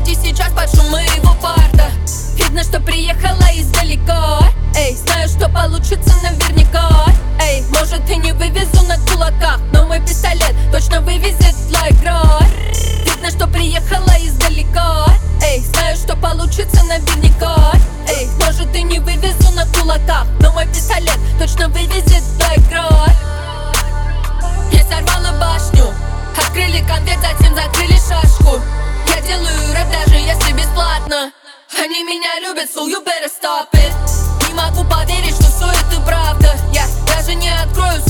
Выйди сейчас под шум моего парта. Видно, что приехала издалека. Эй, знаю, что получится наверняка. Эй, может и не вывезу на кулаках, но мой пистолет точно вывезет like rock. Видно, что приехала издалека. Эй, знаю, что получится наверняка. Эй, может и не вывезу на кулаках, но мой пистолет точно вывезет like rock. Я сорвала башню, открыли конверт, затем закрыли шашку. Я делаю рэп, даже если бесплатно. Они меня любят, so you better stop it. Не могу поверить, что все это правда. Я даже не открою